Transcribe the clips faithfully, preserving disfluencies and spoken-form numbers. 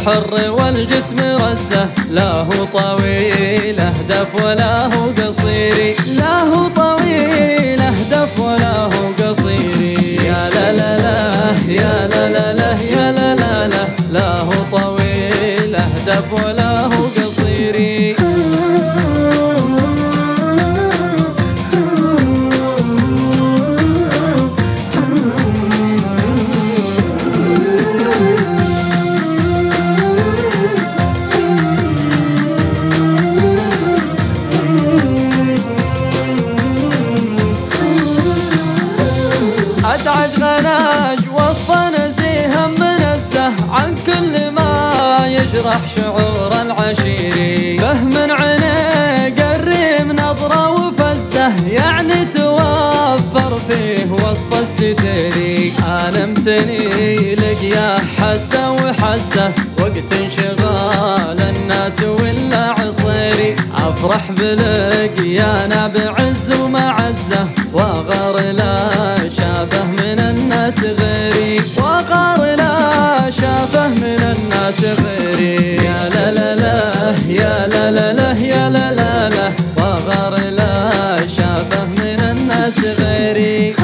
الحر والجسم رزه، لا هو طويل أهدف ولا هو قصيري، لا هو طويل أهدف ولا هو قصيري. يا لا لا لا يا لا لا لا يا لا لا لا، لا هو طويل أهدف ولا هو قصيري. أدعج غناج وصفه نزيها منزه عن كل ما يجرح شعور العشيري، فهم عينيه قريم نظره وفزه، يعني توفر فيه وصف الستيري. أنا امتني لك يا حزه وحزه وقت انشغال الناس ولا عصيري، أفرح بلقيانا بعز ومعزه، وغار لا شافه من الناس غيري، وغار لا شافه من الناس غيري. يا لا لا لا يا لا لا لا يا لا لا لا، وغار لا شافه من الناس غيري.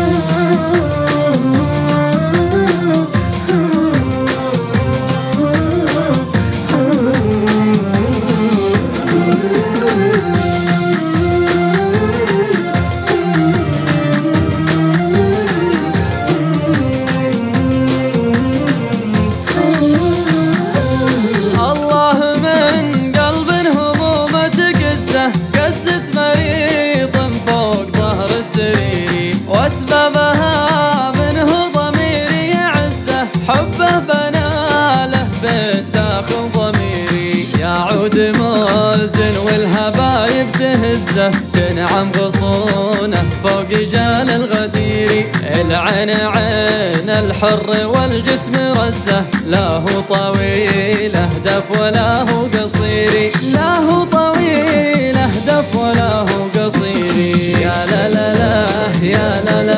واسبابها منه ضميري يعزه، حبه بناله بالداخل ضميري، يعود موزن والهبايب تهزه، تنعم غصونه فوق جال الغديري. العين عين الحر والجسم رزه، لا هو طويل أهدف ولا هو قصيري، لا هو طويل أهدف ولا هو قصيري. يا لا لا لا يا لا لا